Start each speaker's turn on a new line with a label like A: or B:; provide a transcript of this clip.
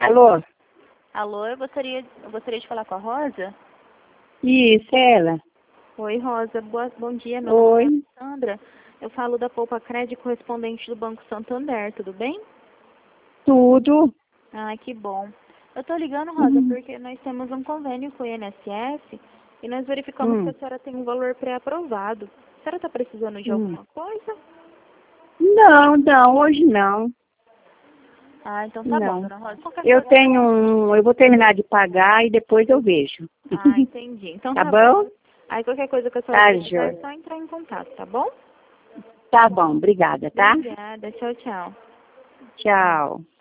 A: Alô?
B: Alô, eu gostaria de falar com a Rosa?
A: Isso, ela.
B: Oi, Rosa. Bom dia, meu nome
A: Oi.
B: é Sandra. Eu falo da Poupa Crédito, correspondente do Banco Santander, tudo bem?
A: Tudo.
B: Ah, que bom. Eu tô ligando, Rosa, porque nós temos um convênio com o INSS e nós verificamos que a senhora tem um valor pré-aprovado. A senhora tá precisando de alguma coisa?
A: Não, hoje não.
B: Ah, então tá bom,
A: Não.
B: dona Rosa. Qualquer
A: Eu
B: coisa...
A: tenho eu vou terminar de pagar e depois eu vejo.
B: Ah, entendi. Então
A: Tá
B: tá bom.
A: bom?
B: Aí qualquer coisa que a senhora
A: Tá,
B: precisar é
A: Jô.
B: só entrar em contato, tá bom?
A: Tá bom, obrigada, tá?
B: Obrigada. Tchau, tchau.
A: Tchau.